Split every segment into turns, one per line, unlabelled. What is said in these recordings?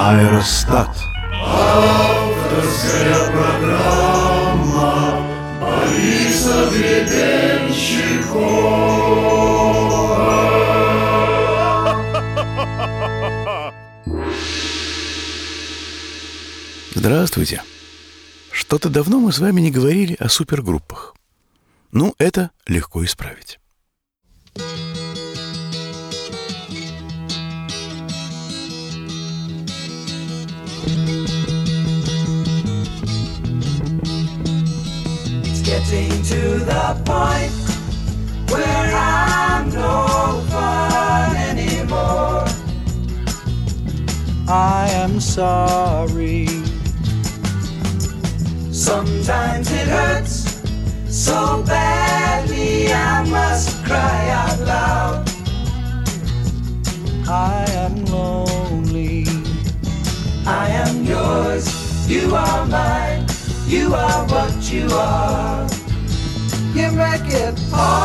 Аэростат.
Авторская программа Бориса Гребенщикова.
Здравствуйте. Что-то давно мы с вами не говорили о супергруппах. Ну, это легко исправить.
Getting to the point where I'm no fun anymore. I am sorry. Sometimes it hurts so badly I must cry out loud. I am lonely. I am yours. You are mine. You are what you are. You make it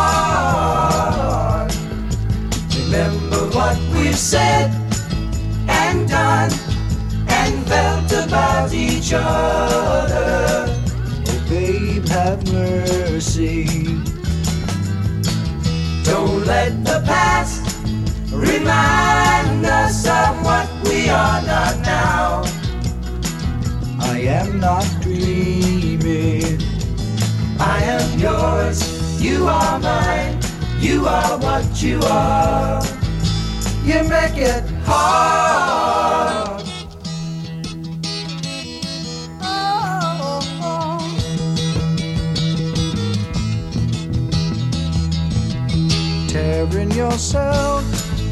hard. Remember what we've said and done and felt about each other. Oh, babe, have mercy. Don't let the past remind us of what we are not now. I am not dreaming. I am yours. You are mine. You are what you are. You make it hard. Oh, oh. Tearing yourself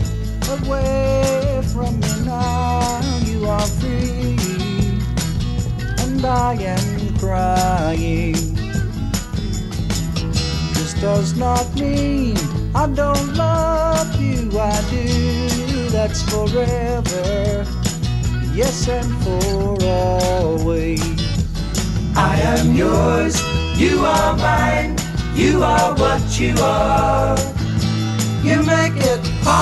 away from me now. You are free. And I am crying. This does not mean I don't love you. I do. That's forever. Yes, and for always. I am yours. You are mine. You are what you are. You make it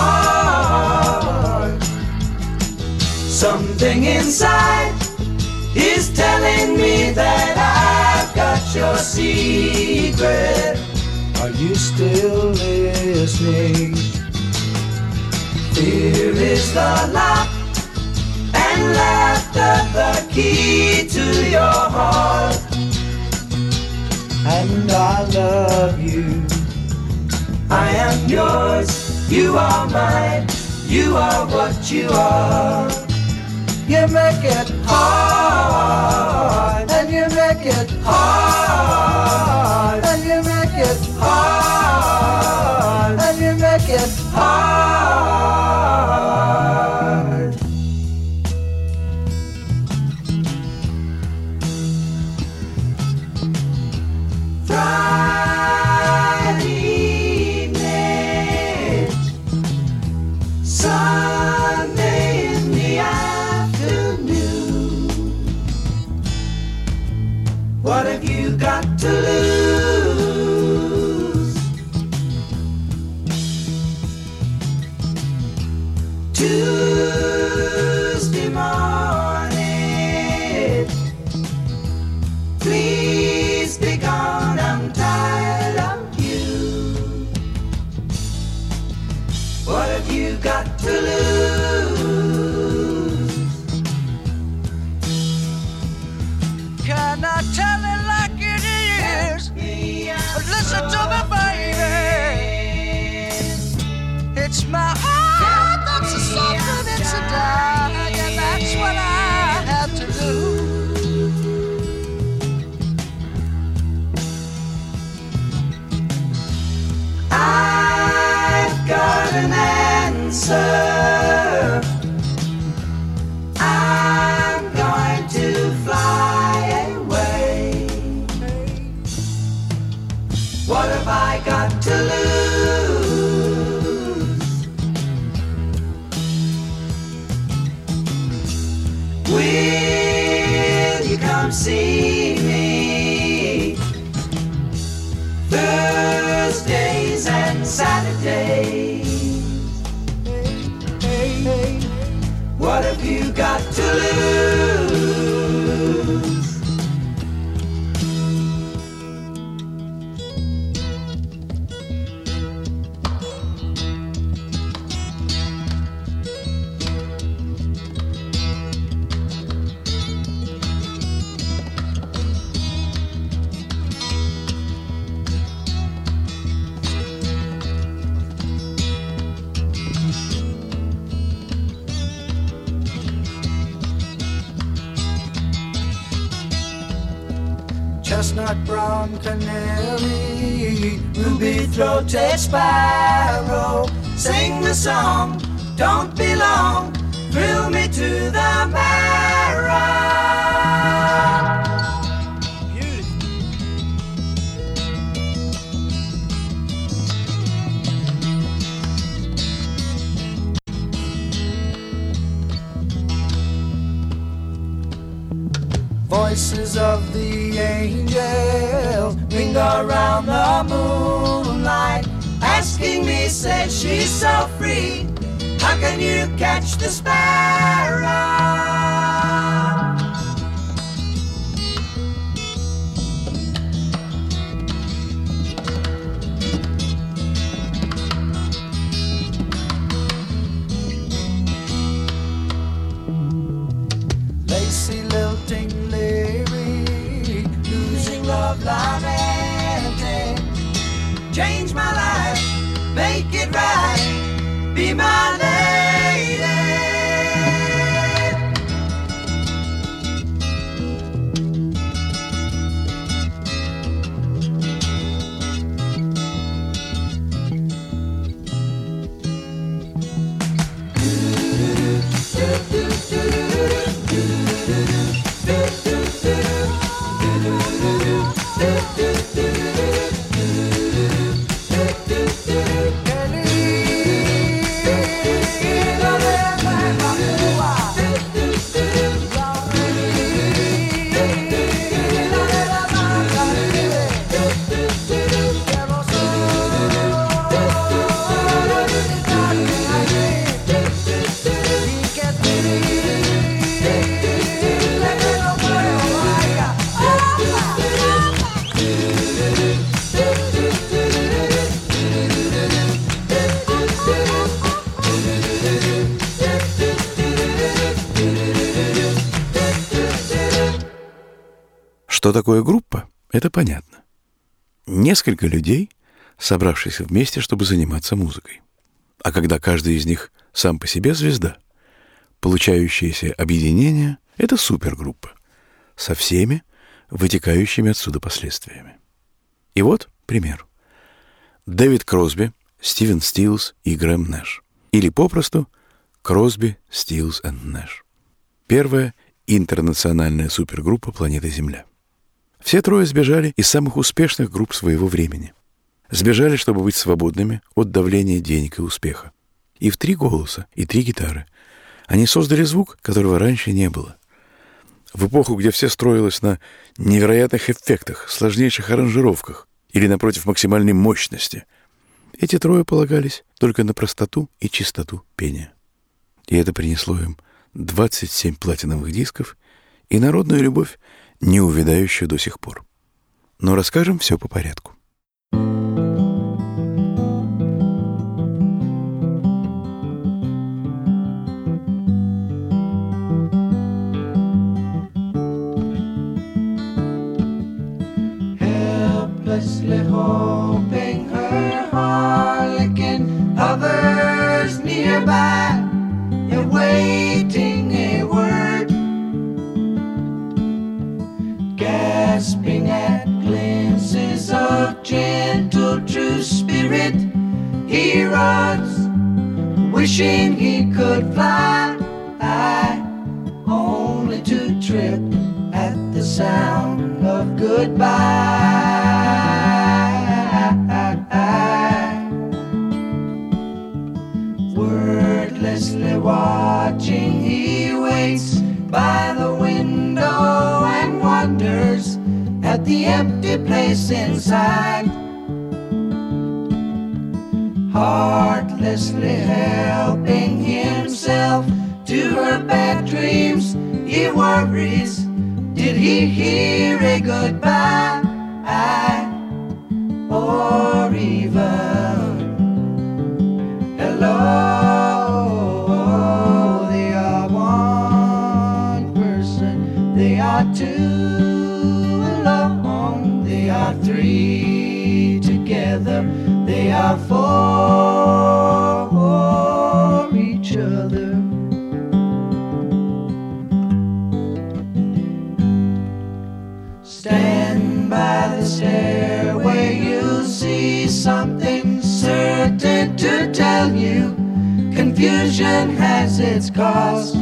hard. Something inside is telling me that I've got your secret. Are you still listening? Fear is the lock and laughter the key to your heart. And I love you. I am yours. You are mine. You are what you are. You make it hard, and you make it hard, and you make it hard, and you make it hard. Friday evening, Sunday in the afternoon. What have you got to lose? Tuesday morning, please be gone, I'm tired of you. What have you got to lose? Can I tell it like it is? Listen to me, baby. It's my heart that's a suffering, it's a dying, and that's what I have to do. I've got an answer. I'm going to fly away. What have I got to lose? Will you come see me Thursdays and Saturdays? What have you got to Chestnut brown canary, ruby-throated sparrow, sing the song, don't be long, thrill me to the marrow. Voices of the angels ring around the moonlight, asking me, said she's so free, how can you catch the sparrow? Lacy lilting lyric, losing love lamenting, change my life, make it right, be my lady.
Что такое группа, это понятно. Несколько людей, собравшихся вместе, чтобы заниматься музыкой. А когда каждый из них сам по себе звезда, получающееся объединение — это супергруппа со всеми вытекающими отсюда последствиями. И вот пример. Дэвид Кросби, Стивен Стилс и Грэм Нэш. Или попросту Кросби, Стилс и Нэш. Первая интернациональная супергруппа планеты Земля. Все трое сбежали из самых успешных групп своего времени. Сбежали, чтобы быть свободными от давления денег и успеха. И в 3 голоса, и 3 гитары. Они создали звук, которого раньше не было. В эпоху, где все строилось на невероятных эффектах, сложнейших аранжировках или, напротив, максимальной мощности, эти трое полагались только на простоту и чистоту пения. И это принесло им 27 платиновых дисков и народную любовь, не увядающую до сих пор. Но расскажем все по порядку.
Helplessly hoping her harlequin hovers nearby, awaiting a word, gasping at glimpses of gentle true spirit. He runs, wishing he could fly, only to trip at the sound of goodbye. Wordlessly watching, he waits by the window and wonders at the empty place inside. Heartlessly helping himself to her bad dreams, he worries. Did he hear a goodbye? Or even hello? They are one person, they are two alone, they are three together, they are for each other. Stand by the stairway, you'll see something certain to tell you. Confusion has its cost.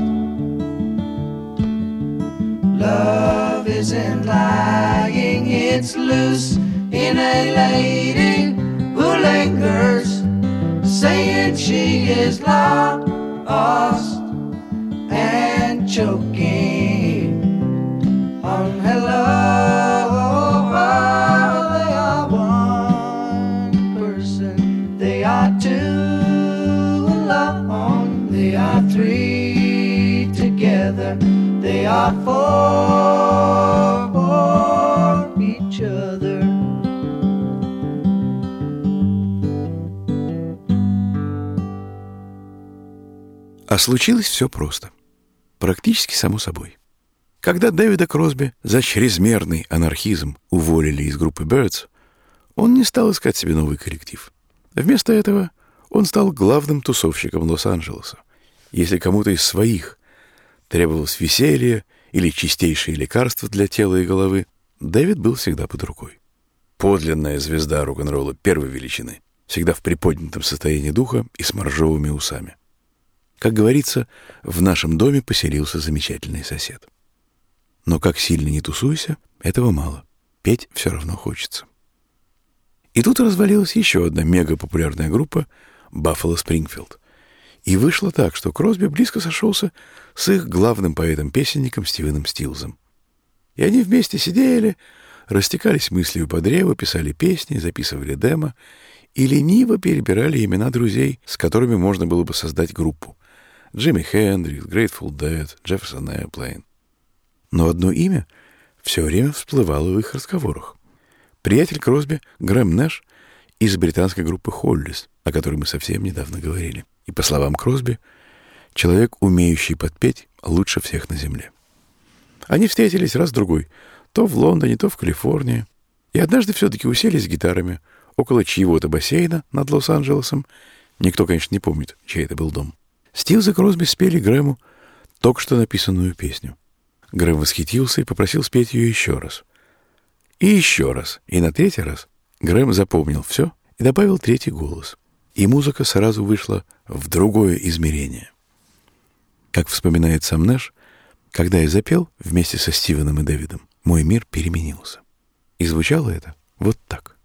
Love isn't lying, it's loose in a lady who lingers, saying she is lost and choking on hello. They are one person, they are two alone, they are three together, they are for each other.
А случилось все просто. Практически само собой. Когда Дэвида Кросби за чрезмерный анархизм уволили из группы Byrds, он не стал искать себе новый коллектив. Вместо этого он стал главным тусовщиком Лос-Анджелеса. Если кому-то из своих требовалось веселье или чистейшие лекарства для тела и головы, Дэвид был всегда под рукой. Подлинная звезда рок-н-ролла первой величины, всегда в приподнятом состоянии духа и с моржовыми усами. Как говорится, в нашем доме поселился замечательный сосед. Но как сильно не тусуйся, этого мало. Петь все равно хочется. И тут развалилась еще одна мегапопулярная группа Buffalo Springfield. И вышло так, что Кросби близко сошелся с их главным поэтом-песенником Стивеном Стилзом. И они вместе сидели, растекались мыслью по древу, писали песни, записывали демо и лениво перебирали имена друзей, с которыми можно было бы создать группу. Джимми Хендрикс, Grateful Dead, Jefferson Airplane. Но одно имя все время всплывало в их разговорах. Приятель Кросби Грэм Нэш из британской группы Hollies, о которой мы совсем недавно говорили. И, по словам Кросби, человек, умеющий подпеть лучше всех на земле. Они встретились раз-другой, то в Лондоне, то в Калифорнии, и однажды все-таки уселись с гитарами около чьего-то бассейна над Лос-Анджелесом. Никто, конечно, не помнит, чей это был дом. Стилз и Кросби спели Грэму только что написанную песню. Грэм восхитился и попросил спеть ее еще раз. И еще раз, и на третий раз Грэм запомнил все и добавил третий голос. И музыка сразу вышла в другое измерение. Как вспоминает сам Нэш, когда я запел вместе со Стивеном и Дэвидом, мой мир переменился. И звучало это вот так.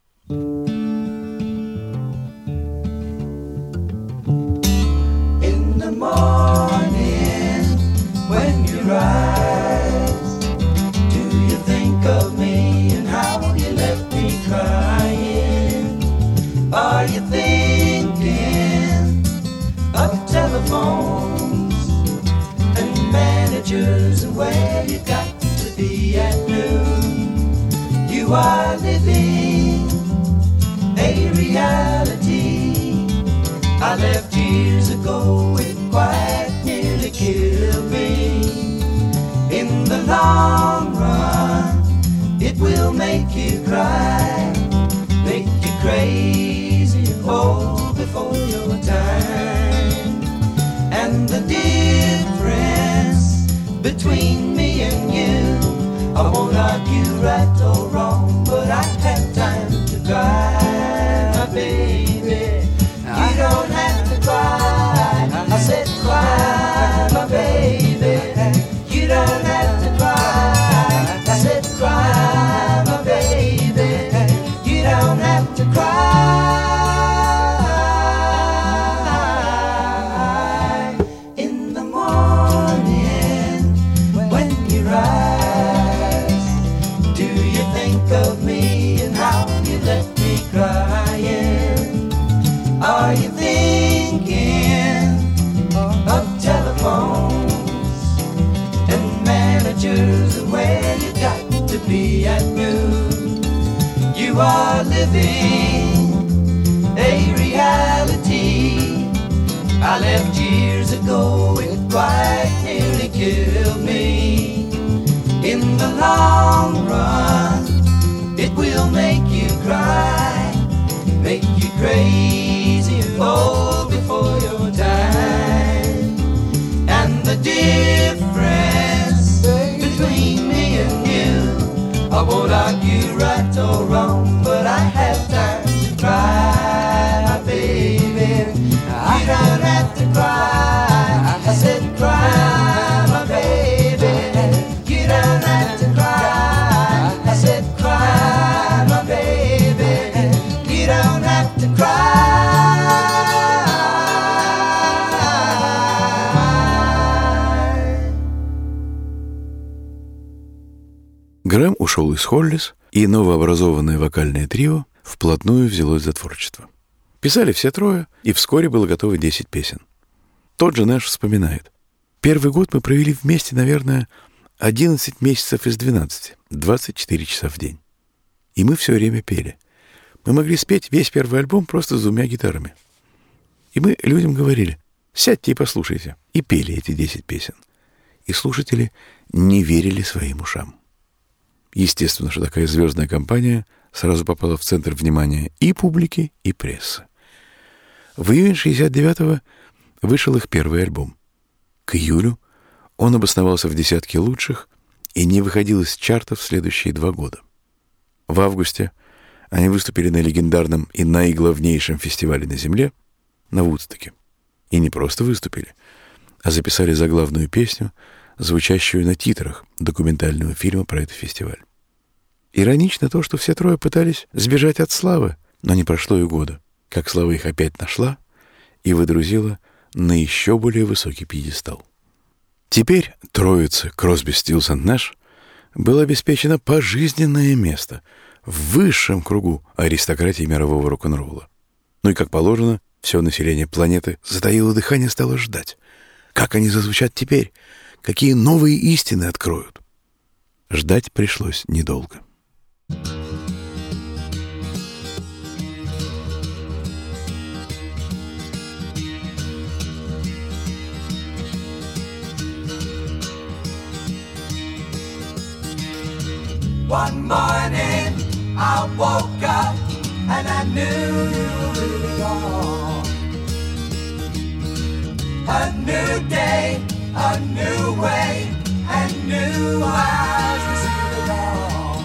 In the morning, when you rise, do you think of me and how you left me crying? Are you thinking of telephones and managers and where you got to be at noon? You are living a reality I left years ago. It quite nearly killed me. In the long run, it will make you cry, make you crazy and old before your time. And the difference between me and you, I won't argue right or wrong, but I have time to cry, my baby. You don't have to cry, I said cry, my baby. You don't have to cry, I said cry, my baby. are living a reality I left years ago. It quite nearly killed me. In the long run, it will make you cry, make you crazy and old before your time. And the difference between me and you, I won't argue right or wrong, but I have time to cry, my baby. You don't have to cry, I said cry, my baby. You don't have to cry, I said cry, my baby. You don't have to cry.
Грэм ушел из Холлис, и новообразованное вокальное трио вплотную взялось за творчество. Писали все трое, и вскоре было готово 10 песен. Тот же Нэш вспоминает. Первый год мы провели вместе, наверное, 11 месяцев из 12, 24 часа в день. И мы все время пели. Мы могли спеть весь первый альбом просто с 2 гитарами. И мы людям говорили: сядьте и послушайте. И пели эти 10 песен. И слушатели не верили своим ушам. Естественно, что такая звездная компания сразу попала в центр внимания и публики, и прессы. В июне 1969-го вышел их первый альбом. К июлю он обосновался в десятке лучших и не выходил из чартов следующие 2 года. В августе они выступили на легендарном и наиглавнейшем фестивале на Земле, на Вудстоке. И не просто выступили, а записали заглавную песню, звучащую на титрах документального фильма про этот фестиваль. Иронично то, что все трое пытались сбежать от славы, но не прошло и года, как слава их опять нашла и выдрузила на еще более высокий пьедестал. Теперь троице Кросби, Стиллс энд Нэш было обеспечено пожизненное место в высшем кругу аристократии мирового рок-н-ролла. Ну и, как положено, все население планеты затаило дыхание, стало ждать. Как они зазвучат теперь? Какие новые истины откроют? Ждать пришлось недолго.
One morning I woke up and I knew it all. A new day, a new way, and new eyes to see it all.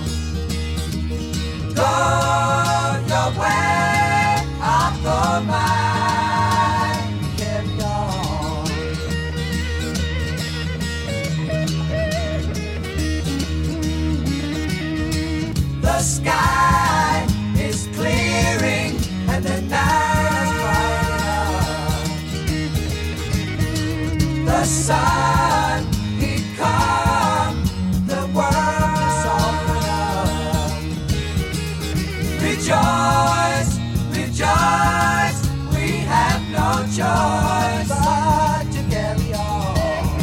Go your way, I'll go mine, kept on. The sky is clearing and the night is bright. The sun, he come, the world is open up. Rejoice, rejoice, we have no choice but to carry on.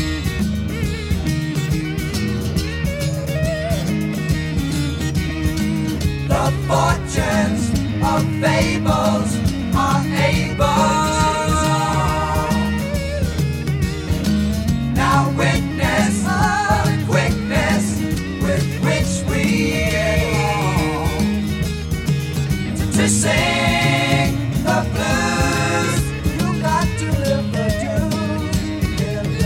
The fortunes of fables are able to solve. Now witness the quickness with which we evolve to sing the blues. You got to live the dues, carry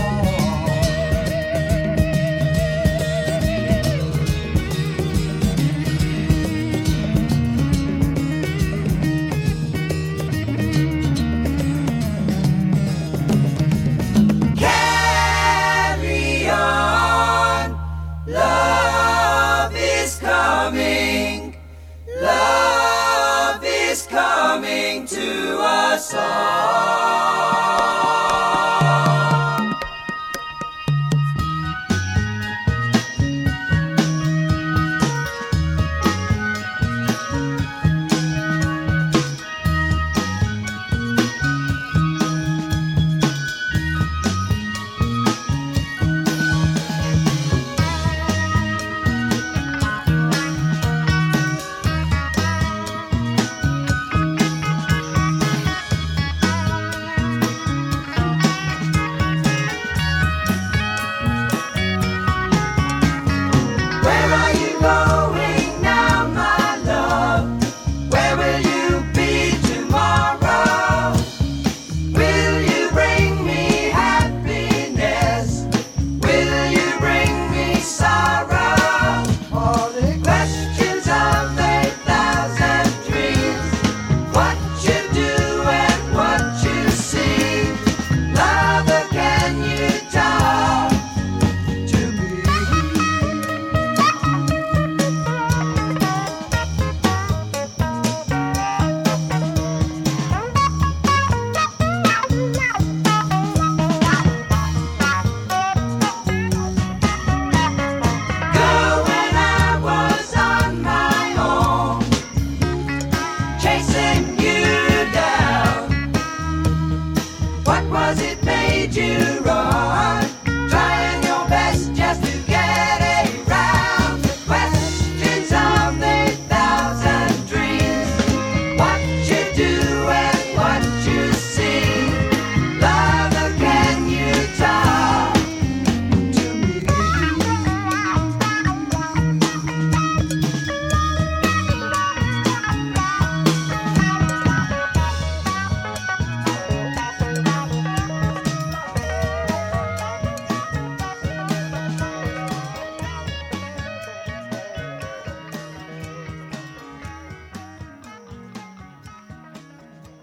Carry on, love is coming, love is coming to us all.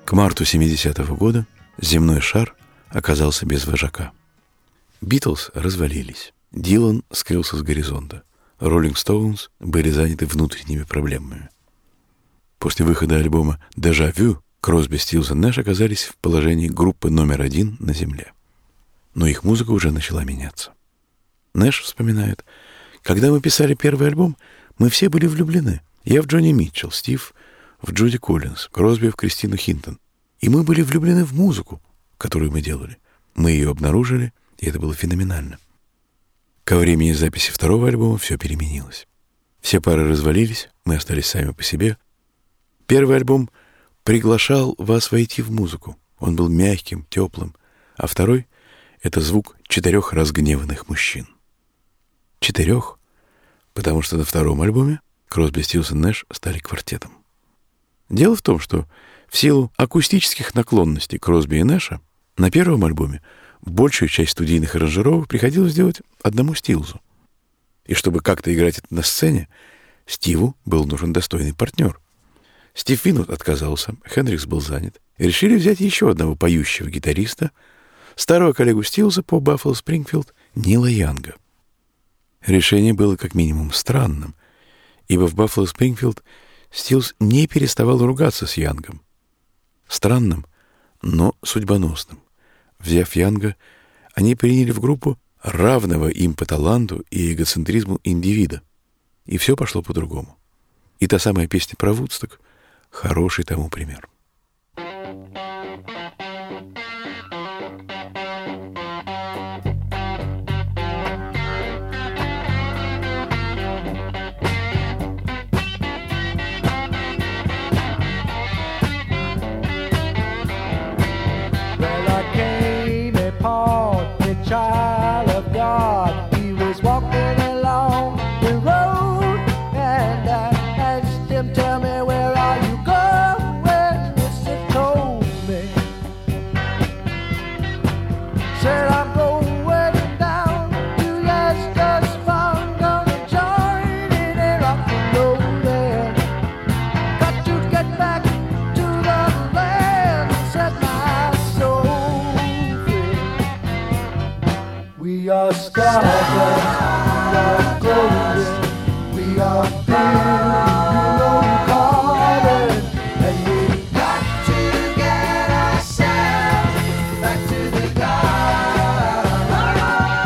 К марту 70-го года земной шар оказался без вожака. Битлз развалились. Дилан скрылся с горизонта. Роллинг Стоунс были заняты внутренними проблемами. После выхода альбома «Déjà Vu» Кросби, Стиллс и Нэш оказались в положении группы номер 1 на Земле. Но их музыка уже начала меняться. Нэш вспоминает: «Когда мы писали первый альбом, мы все были влюблены. Я в Джонни Митчелл, Стив в Джуди Коллинз, Кросби в Кристину Хинтон. И мы были влюблены в музыку, которую мы делали. Мы ее обнаружили, и это было феноменально». Ко времени записи второго альбома все переменилось. Все пары развалились, мы остались сами по себе. Первый альбом приглашал вас войти в музыку. Он был мягким, теплым. А второй — это звук 4 разгневанных мужчин. 4, потому что на втором альбоме Кросби, Стиллс и Нэш стали квартетом. Дело в том, что в силу акустических наклонностей Кросби и Нэша на первом альбоме большую часть студийных аранжировок приходилось делать одному Стиллзу. И чтобы как-то играть это на сцене, Стиву был нужен достойный партнер. Стив Винвуд отказался, Хендрикс был занят, и решили взять еще одного поющего гитариста, старого коллегу Стиллза по Баффало Спрингфилд, Нила Янга. Решение было как минимум странным, ибо в Баффало Спрингфилд Стиллс не переставал ругаться с Янгом. Странным, но судьбоносным. Взяв Янга, они приняли в группу равного им по таланту и эгоцентризму индивида. И все пошло по-другому. И та самая песня про Вудсток — хороший тому пример.
Child of God, he was walking along the road, and I asked him, "Tell me, where are you going?" He told me, said, "I'm going down to Leicester's Farm, gonna join in a rock and roll there. Got to get back to the land and set my soul free. We are stardust, we are golden, we are blue-colored, and we got to get ourselves back to the garden.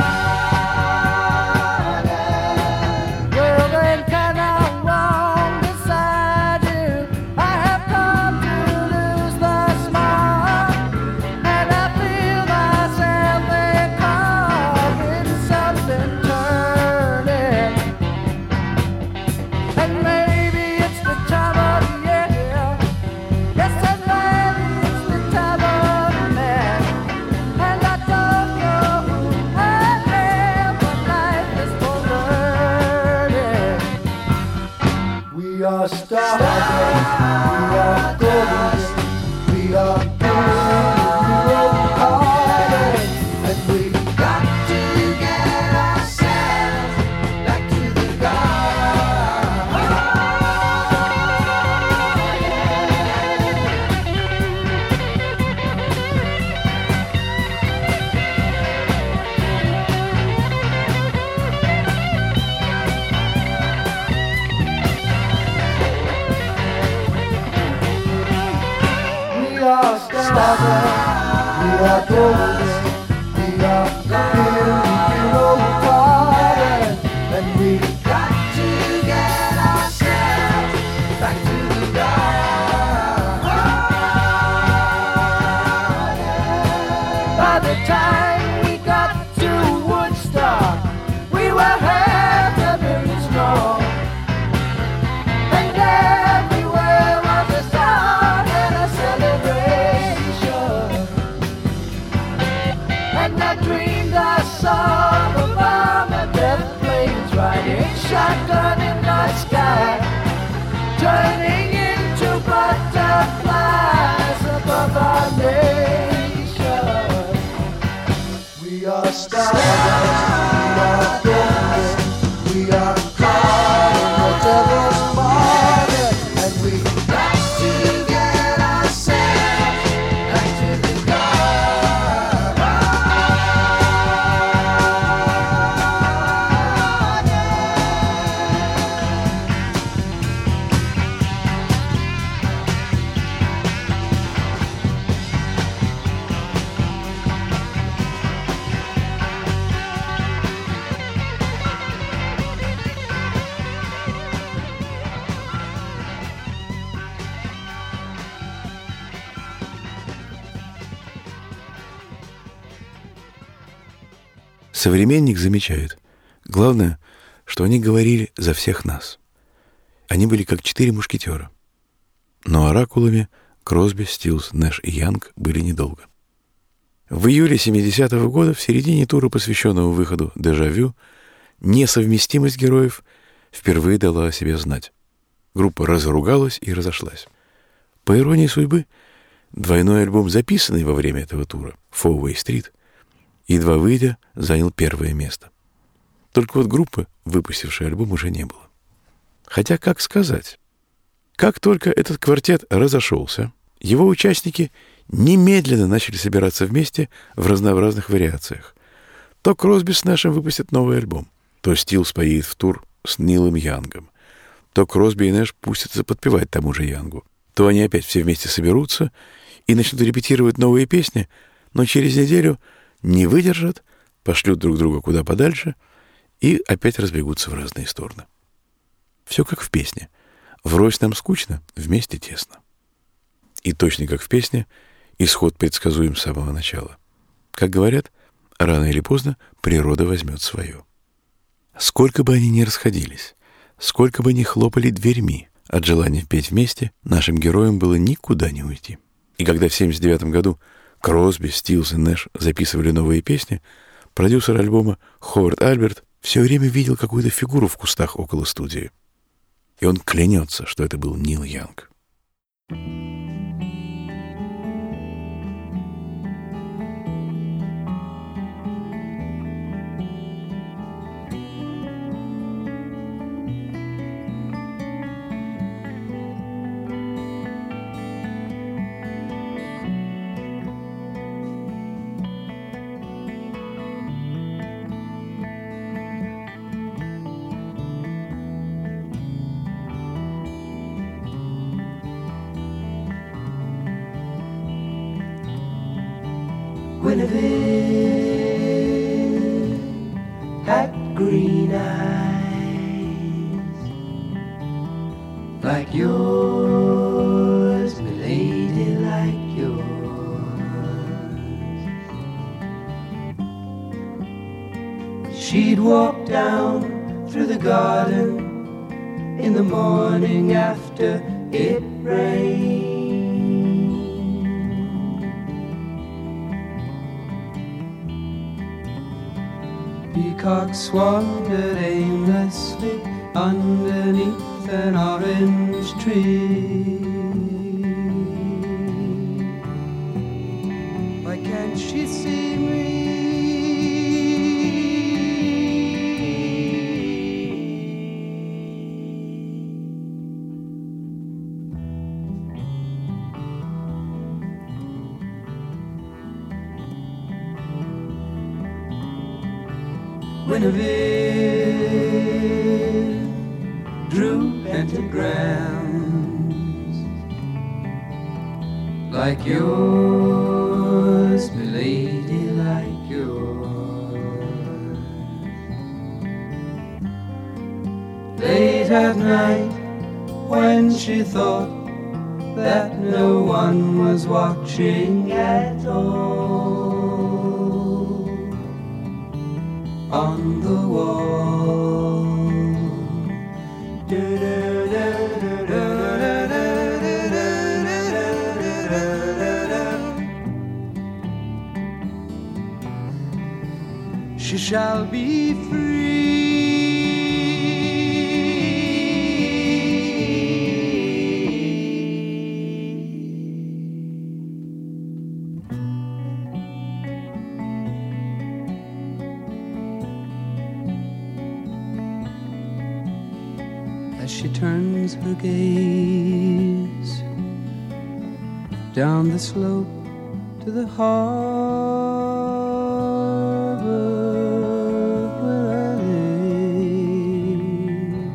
Well, then can I walk beside you? I have come to lose the smile, and I feel myself there coming, something turning. And maybe it's the time of year. Yes, and maybe it's the time of man. And I don't know who I am, but life is for learning. We are stardust, we are golden, we are blue-colored, and we got to get ourselves back to the garden. We are stardust, we are golden, we are blue-colored, and we got to get ourselves back to the garden. By the time we got to Woodstock, we were 500,000 strong, and everywhere was a song and a celebration.
Современник замечает, главное, что они говорили за всех нас. Они были как 4 мушкетера. Но оракулами Кросби, Стилс, Нэш и Янг были недолго. В июле 70-го года, в середине тура, посвященного выходу «Дежавю», несовместимость героев впервые дала о себе знать. Группа разругалась и разошлась. По иронии судьбы, двойной альбом, записанный во время этого тура, «Four-Way Street», едва выйдя, занял первое место. Только вот группы, выпустившей альбом, уже не было. Хотя, как сказать, как только этот квартет разошелся, его участники немедленно начали собираться вместе в разнообразных вариациях. То Кросби с Нэшем выпустят новый альбом, то Стилс поедет в тур с Нилом Янгом, то Кросби и Нэш пустятся подпевать тому же Янгу, то они опять все вместе соберутся и начнут репетировать новые песни, но через неделю не выдержат, пошлют друг друга куда подальше и опять разбегутся в разные стороны. Все как в песне. Врозь нам скучно, вместе тесно. И точно как в песне, исход предсказуем с самого начала. Как говорят, рано или поздно природа возьмет свое. Сколько бы они ни расходились, сколько бы ни хлопали дверьми, от желания петь вместе, нашим героям было никуда не уйти. И когда в 79 году Кросби, Стилс и Нэш записывали новые песни, продюсер альбома Ховард Альберт все время видел какую-то фигуру в кустах около студии. И он клянется, что это был Нил Янг.
Guinevere had green eyes like yours, milady, like yours. She'd walk down through the garden in the morning after it rained. Peacocks wandered aimlessly underneath an orange tree. Why can't she see me? Guinevere drew pentagrams like yours, milady, like yours. Late at night, when she thought that no one was watching at all, on the wall, she shall be free. As she turns her gaze down the slope to the harbor where I lay,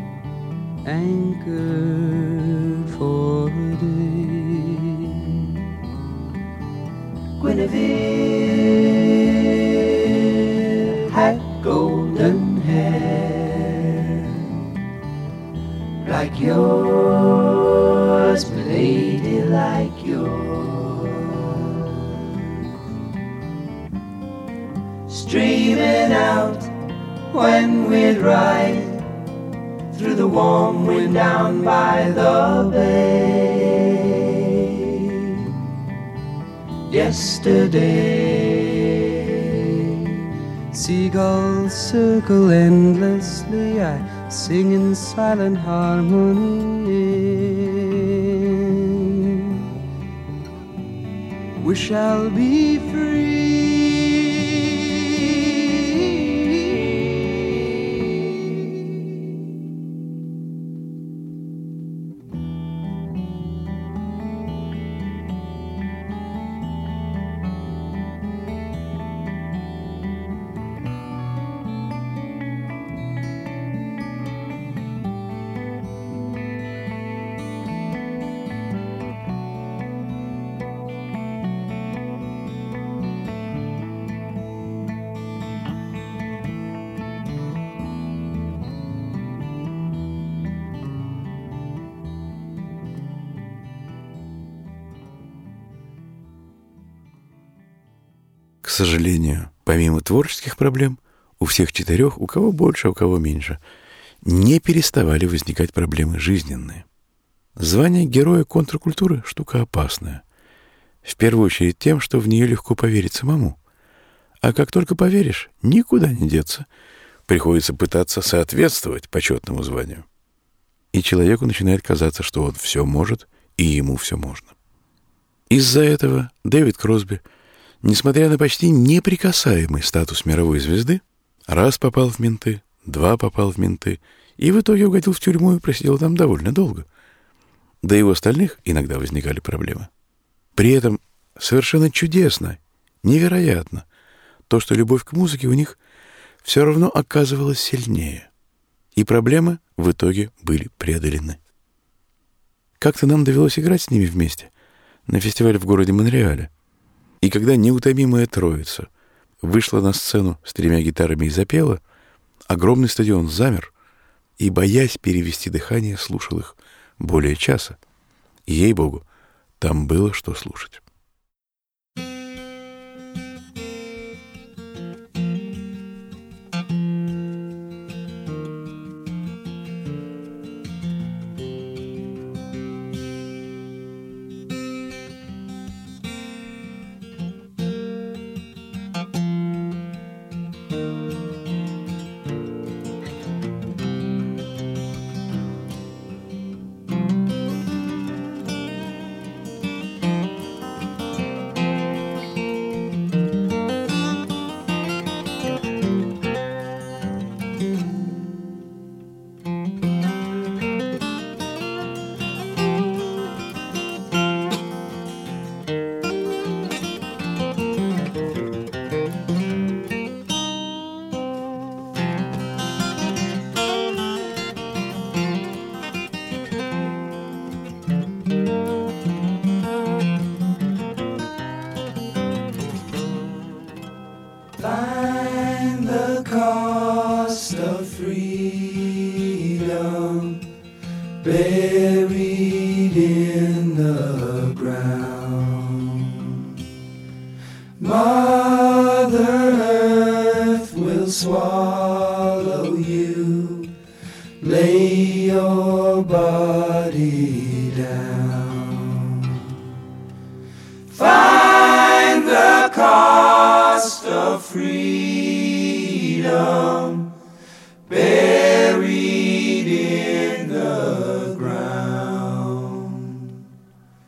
anchored for a day. Guinevere had golden hair like yours, milady, like yours, streaming when we'd ride through the warm wind down by the bay. Yesterday, seagulls circle endlessly, I sing in silent harmony. We shall be free.
К сожалению, помимо творческих проблем, у всех четырех, у кого больше, у кого меньше, не переставали возникать проблемы жизненные. Звание героя контркультуры — штука опасная. В первую очередь тем, что в нее легко поверить самому. А как только поверишь, никуда не деться. Приходится пытаться соответствовать почетному званию. И человеку начинает казаться, что он все может, и ему все можно. Из-за этого Дэвид Кросби, несмотря на почти неприкасаемый статус мировой звезды, раз попал в менты, два попал в менты, и в итоге угодил в тюрьму и просидел там довольно долго. Да и у остальных иногда возникали проблемы. При этом совершенно чудесно, невероятно, то, что любовь к музыке у них все равно оказывалась сильнее, и проблемы в итоге были преодолены. Как-то нам довелось играть с ними вместе на фестивале в городе Монреале. И когда неутомимая троица вышла на сцену с 3 гитарами и запела, огромный стадион замер и, боясь перевести дыхание, слушал их более часа. И, ей-богу, там было что слушать.
Find the cost of freedom buried in the ground. Mother Earth will swallow you. Lay your body down. Find the cost of freedom buried in the ground.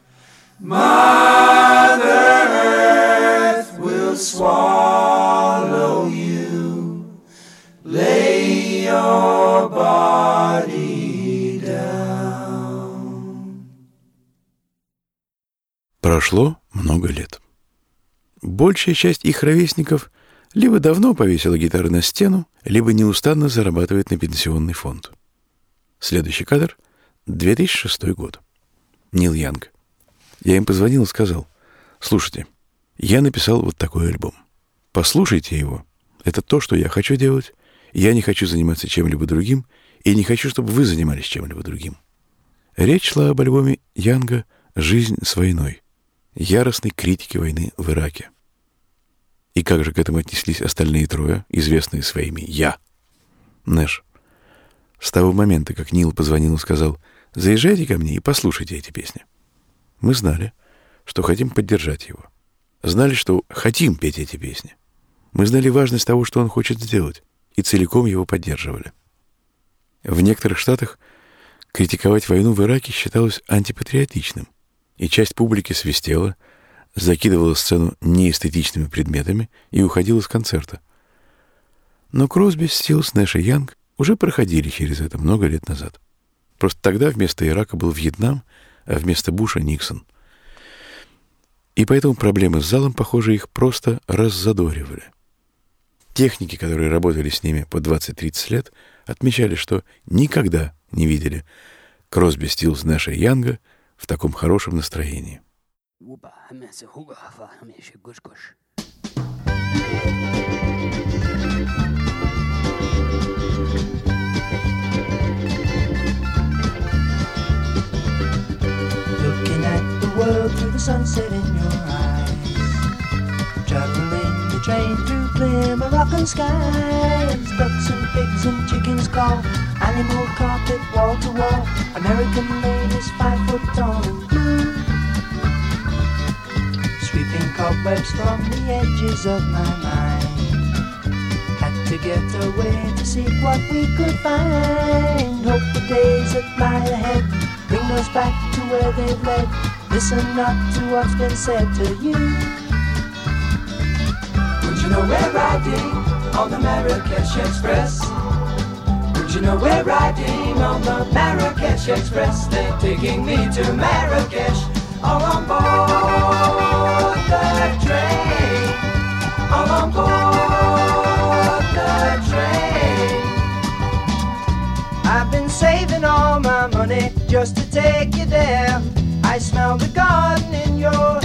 Mother Earth will swallow you. Lay your body down.
Прошло много лет. Большая часть их ровесников либо давно повесила гитары на стену, либо неустанно зарабатывает на пенсионный фонд. Следующий кадр — 2006 год. Нил Янг. Я им позвонил и сказал: слушайте, я написал вот такой альбом. Послушайте его. Это то, что я хочу делать. Я не хочу заниматься чем-либо другим, и не хочу, чтобы вы занимались чем-либо другим. Речь шла об альбоме Янга «Жизнь с войной», яростной критики войны в Ираке. И как же к этому отнеслись остальные трое, известные своими «я»? Нэш. С того момента, как Нил позвонил и сказал: «Заезжайте ко мне и послушайте эти песни», мы знали, что хотим поддержать его. Знали, что хотим петь эти песни. Мы знали важность того, что он хочет сделать, и целиком его поддерживали. В некоторых штатах критиковать войну в Ираке считалось антипатриотичным, и часть публики свистела, закидывала сцену неэстетичными предметами и уходила с концерта. Но Кросби, Стилс, Нэш и Янг уже проходили через это много лет назад. Просто тогда вместо Ирака был Вьетнам, а вместо Буша — Никсон. И поэтому проблемы с залом, похоже, их просто раззадоривали. Техники, которые работали с ними по 20-30 лет, отмечали, что никогда не видели Кросби, Стилс, Нэша и Янга в таком хорошем настроении.
Looking at the world through the sunset in your eyes, traveling the train through clear Moroccan skies. Ducks and pigs and chickens call, animal carpet wall to wall, American ladies 5 foot tall and blue, sweeping cobwebs from the edges of my mind. Had to get away to seek what we could find. Hope the days that lie ahead bring us back to where they've led. Listen not to what's been said to you. Would you know we're riding on the Marrakesh Express? Would you know we're riding on the Marrakesh Express? They're taking me to Marrakesh, all on board the train, all on board the train. I've been saving all my money just to take you there. I smell the garden in your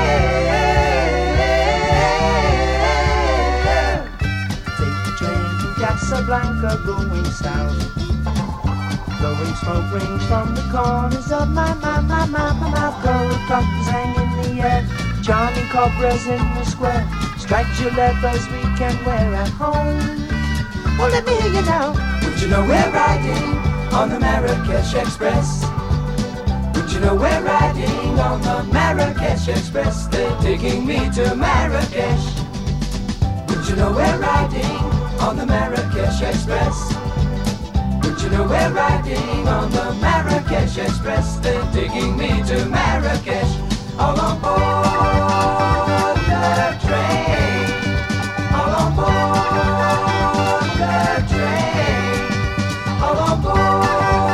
hair. Take the train from Casablanca going south. Blowing smoke rings from the corners of my mouth. Gold cockles hang in the air, charming cobras in the square. Striped jalepas we can wear at home. Well, let me hear you now. Would you know we're riding on the Marrakesh Express? Would you know we're riding on the Marrakesh Express? They're taking me to Marrakesh. Would you know we're riding on the Marrakesh Express? Would you know we're riding on the Marrakesh Express? They're taking me to Marrakesh, all on board the train, all on board the train, all on board.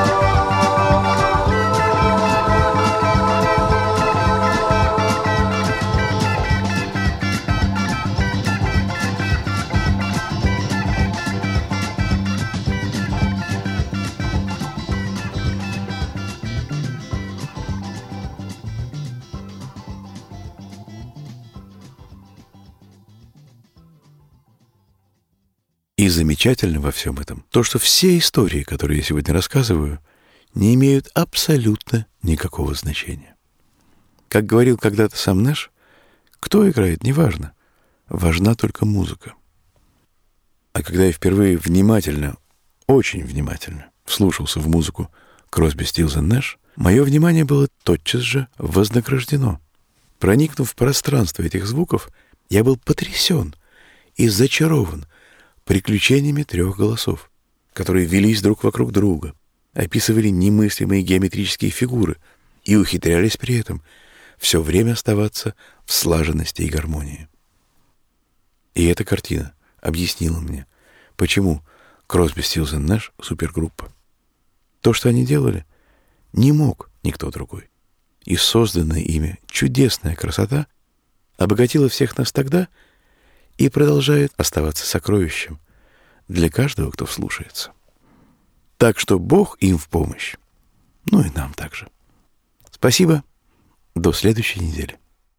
И замечательно во всем этом то, что все истории, которые я сегодня рассказываю, не имеют абсолютно никакого значения. Как говорил когда-то сам Нэш, кто играет, неважно, важна только музыка. А когда я впервые внимательно, очень внимательно вслушался в музыку Кросби, Стилс и Нэш, мое внимание было тотчас же вознаграждено. Проникнув в пространство этих звуков, я был потрясен и зачарован приключениями 3 голосов, которые велись друг вокруг друга, описывали немыслимые геометрические фигуры и ухитрялись при этом все время оставаться в слаженности и гармонии. И эта картина объяснила мне, почему Кросби, Стилс и Нэш — супергруппа. То, что они делали, не мог никто другой. И созданная ими чудесная красота обогатила всех нас тогда и продолжает оставаться сокровищем для каждого, кто вслушается. Так что Бог им в помощь, ну и нам также. Спасибо. До следующей недели.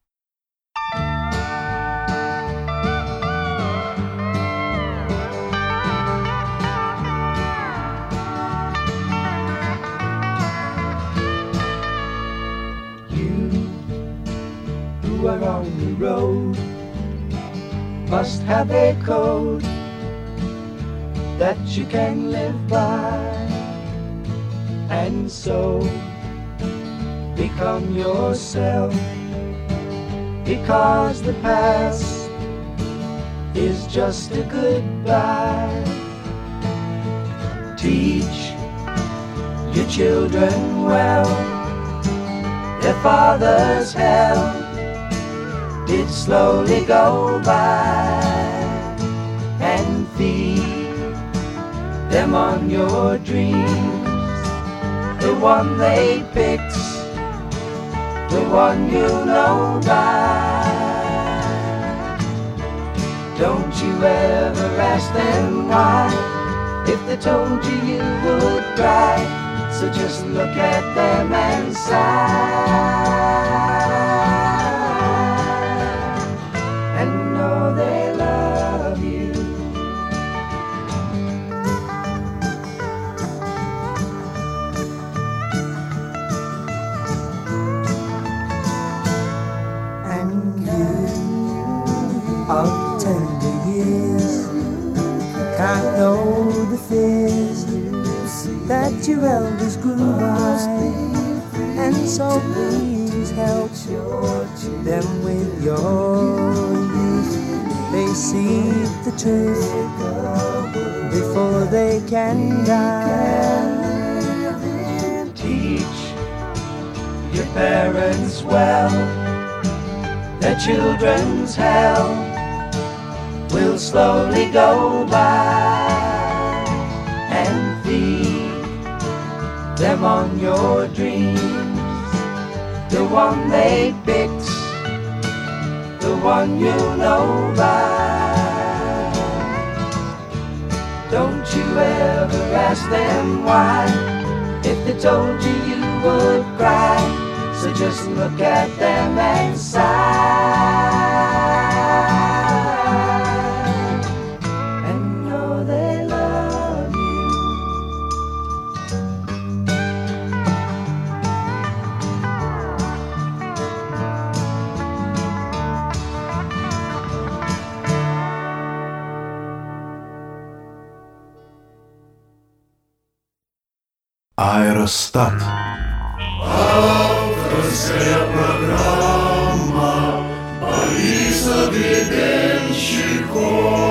Who are on the road must have a code. that you can live by, and so become yourself, because the past is just a goodbye. Teach your children well, their father's hell did slowly go by, and feed them on your dreams, the one they picked, the one you know by. Don't you ever ask them why, if they told you you would cry. So just look at them and sigh, and know they love you. And you of tender years can't know the fears that your elders grew by, and so please help them with your youth. They see the truth before they can die. Teach your parents well, their children's hell will slowly go by, and feed them on your dreams, the one they picked, the one you know by. Don't you ever ask them why, if they told you you would cry. So just look at them and sigh, and know they love you.
Аэростат.
Авторская программа Бориса Гребенщикова.